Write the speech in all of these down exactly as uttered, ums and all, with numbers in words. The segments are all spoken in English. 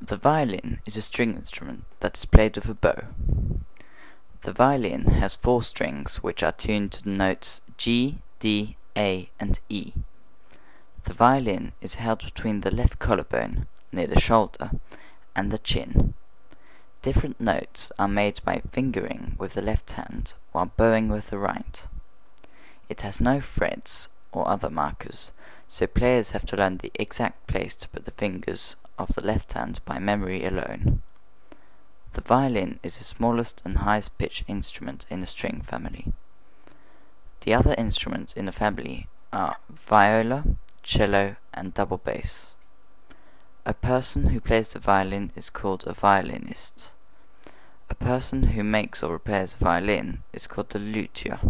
The violin is a string instrument that is played with a bow. The violin has four strings which are tuned to the notes G, D, A, and E. The violin is held between the left collarbone, near the shoulder, and the chin. Different notes are made by fingering with the left hand while bowing with the right. It has no frets or other markers, so players have to learn the exact place to put the fingers of the left hand by memory alone. The violin is the smallest and highest pitched instrument in the string family. The other instruments in the family are viola, cello, and double bass. A person who plays the violin is called a violinist. A person who makes or repairs a violin is called a luthier.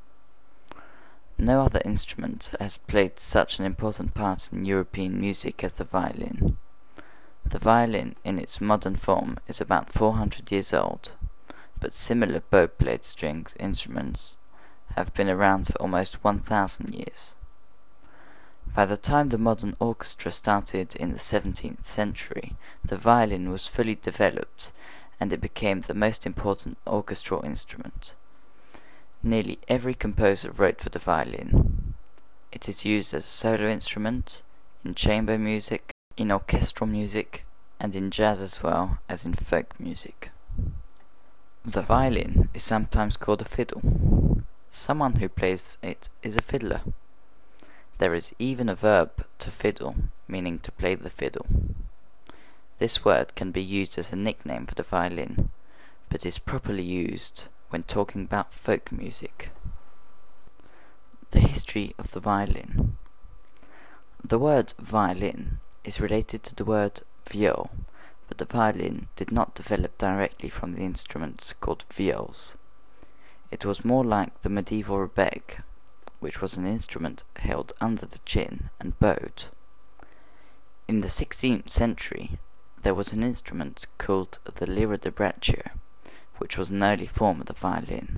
No other instrument has played such an important part in European music as the violin. The violin in its modern form is about four hundred years old, but similar bow-played string instruments have been around for almost one thousand years. By the time the modern orchestra started in the seventeenth century, the violin was fully developed and it became the most important orchestral instrument. Nearly every composer wrote for the violin. It is used as a solo instrument, in chamber music, in orchestral music, and in jazz as well as in folk music. The violin is sometimes called a fiddle. Someone who plays it is a fiddler. There is even a verb to fiddle, meaning to play the fiddle. This word can be used as a nickname for the violin, but is properly used when talking about folk music. The history of the violin. The word violin is related to the word viol, but the violin did not develop directly from the instruments called viols. It was more like the medieval rebec, which was an instrument held under the chin and bowed. In the sixteenth century, there was an instrument called the lira da braccio, which was an early form of the violin.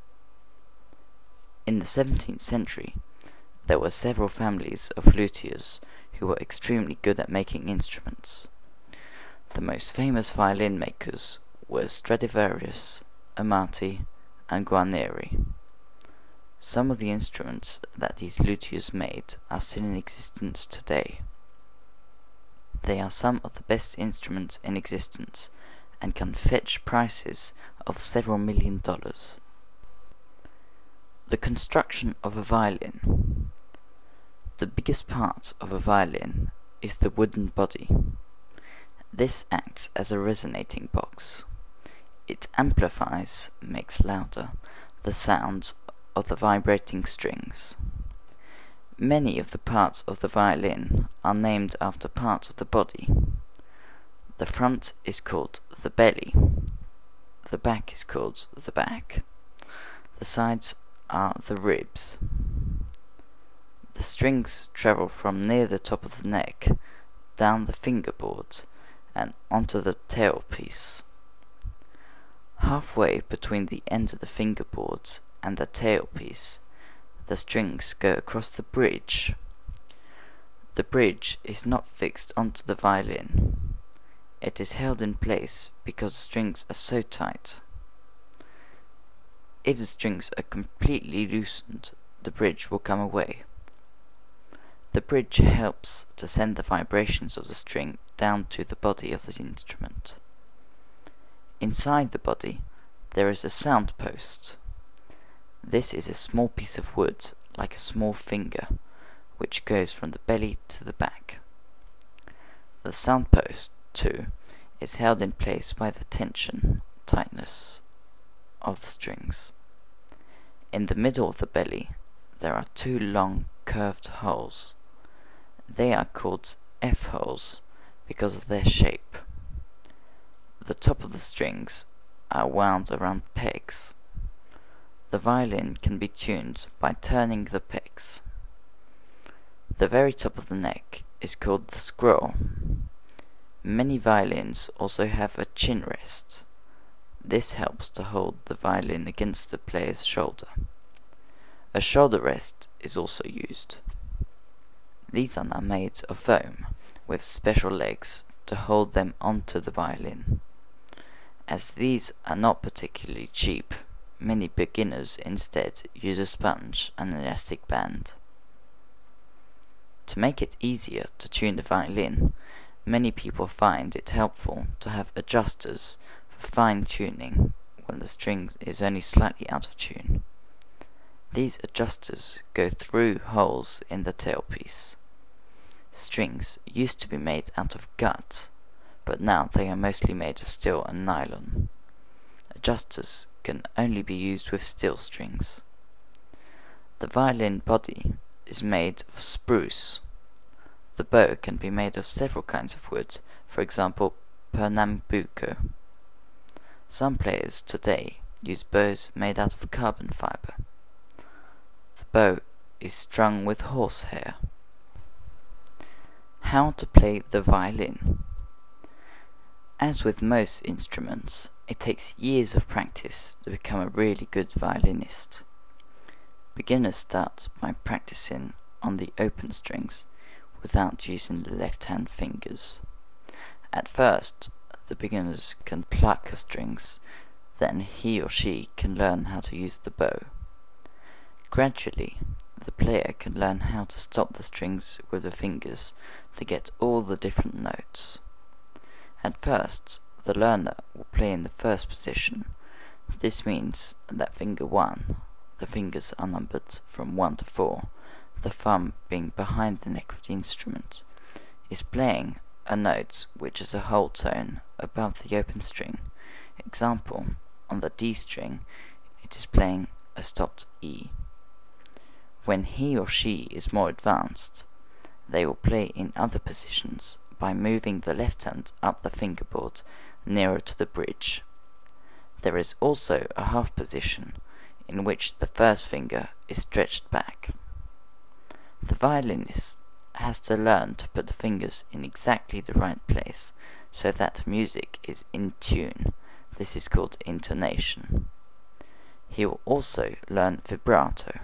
In the seventeenth century, there were several families of luthiers who were extremely good at making instruments. The most famous violin makers were Stradivarius, Amati, and Guarneri. Some of the instruments that these luthiers made are still in existence today. They are some of the best instruments in existence and can fetch prices of several million dollars. The construction of a violin. The biggest part of a violin is the wooden body. This acts as a resonating box. It amplifies, makes louder, the sound of the vibrating strings. Many of the parts of the violin are named after parts of the body. The front is called the belly. The back is called the back. The sides are the ribs. The strings travel from near the top of the neck, down the fingerboards, and onto the tailpiece. Halfway between the end of the fingerboards and the tailpiece, the strings go across the bridge. The bridge is not fixed onto the violin. It is held in place because the strings are so tight. If the strings are completely loosened, the bridge will come away. The bridge helps to send the vibrations of the string down to the body of the instrument. Inside the body, there is a sound post. This is a small piece of wood, like a small finger, which goes from the belly to the back. The sound post, too, is held in place by the tension, tightness of the strings. In the middle of the belly, there are two long curved holes. They are called F-holes because of their shape. The top of the strings are wound around pegs. The violin can be tuned by turning the pegs. The very top of the neck is called the scroll. Many violins also have a chin rest. This helps to hold the violin against the player's shoulder. A shoulder rest is also used. These are now made of foam with special legs to hold them onto the violin. As these are not particularly cheap, many beginners instead use a sponge and an elastic band. To make it easier to tune the violin, many people find it helpful to have adjusters for fine tuning when the string is only slightly out of tune. These adjusters go through holes in the tailpiece. Strings used to be made out of gut, but now they are mostly made of steel and nylon. Adjusters can only be used with steel strings. The violin body is made of spruce. The bow can be made of several kinds of wood, for example, Pernambuco. Some players today use bows made out of carbon fiber. The bow is strung with horsehair. How to play the violin. As with most instruments, it takes years of practice to become a really good violinist. Beginners start by practicing on the open strings without using the left-hand fingers. At first, the beginners can pluck the strings, then he or she can learn how to use the bow. Gradually, the player can learn how to stop the strings with the fingers to get all the different notes. At first, the learner will play in the first position. This means that finger one, the fingers are numbered from one to four, the thumb being behind the neck of the instrument, is playing a note which is a whole tone above the open string. Example, on the D string, it is playing a stopped E. When he or she is more advanced, they will play in other positions by moving the left hand up the fingerboard nearer to the bridge. There is also a half position in which the first finger is stretched back. The violinist has to learn to put the fingers in exactly the right place so that music is in tune. This is called intonation. He will also learn vibrato.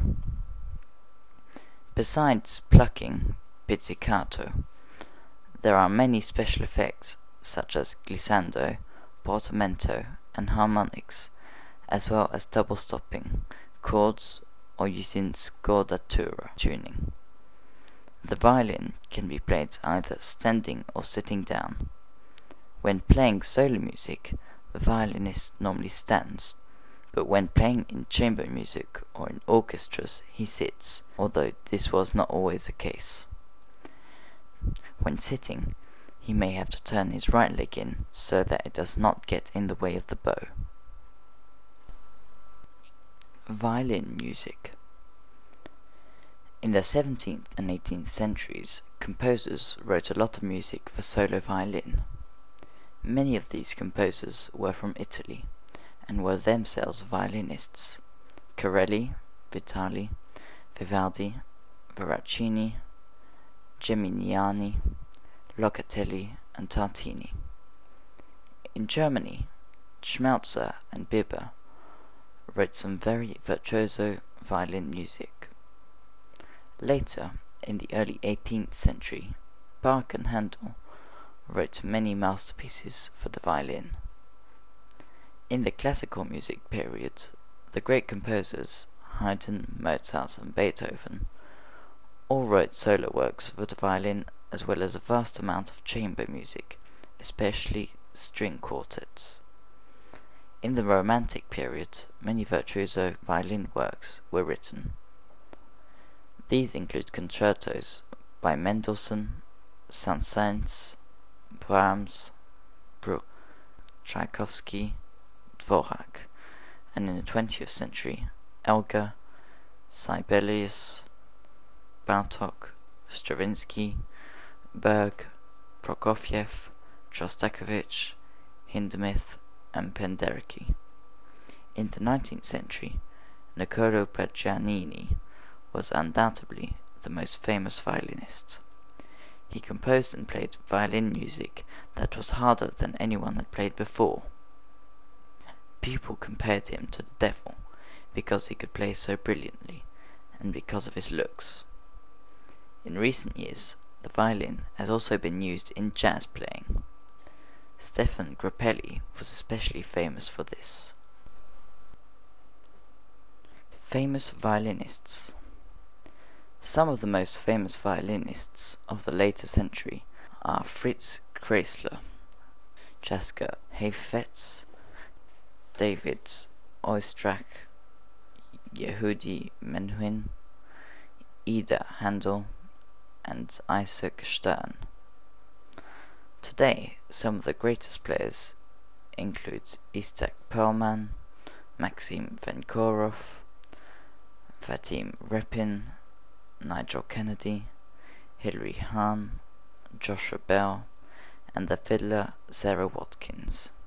Besides plucking, pizzicato, there are many special effects such as glissando, portamento, and harmonics, as well as double stopping, chords, or using scordatura tuning. The violin can be played either standing or sitting down. When playing solo music, the violinist normally stands, but when playing in chamber music or in orchestras, he sits, although this was not always the case. When sitting, he may have to turn his right leg in so that it does not get in the way of the bow. Violin music. In the seventeenth and eighteenth centuries, composers wrote a lot of music for solo violin. Many of these composers were from Italy, and were themselves violinists. Corelli, Vitali, Vivaldi, Veracini, Geminiani, Locatelli, and Tartini. In Germany, Schmelzer and Biber wrote some very virtuoso violin music. Later, in the early eighteenth century, Bach and Handel wrote many masterpieces for the violin. In the classical music period, the great composers Haydn, Mozart, and Beethoven all wrote solo works for the violin, as well as a vast amount of chamber music, especially string quartets. In the Romantic period, many virtuoso violin works were written. These include concertos by Mendelssohn, Saint-Saëns, Brahms, Bruch, Tchaikovsky, Dvorak, and in the twentieth century, Elgar, Sibelius, Bartók, Stravinsky, Berg, Prokofiev, Shostakovich, Hindemith, and Penderecki. In the nineteenth century, Niccolò Paganini was undoubtedly the most famous violinist. He composed and played violin music that was harder than anyone had played before. People compared him to the devil because he could play so brilliantly and because of his looks. In recent years, the violin has also been used in jazz playing. Stefan Grappelli was especially famous for this. Famous violinists. Some of the most famous violinists of the later century are Fritz Kreisler, Jasper Heifetz, David Oistrakh, Yehudi Menuhin, Ida Handel, and Isaac Stern. Today, some of the greatest players include Isaac Perlman, Maxim Venkorov, Vadim Repin, Nigel Kennedy, Hilary Hahn, Joshua Bell, and the fiddler Sarah Watkins.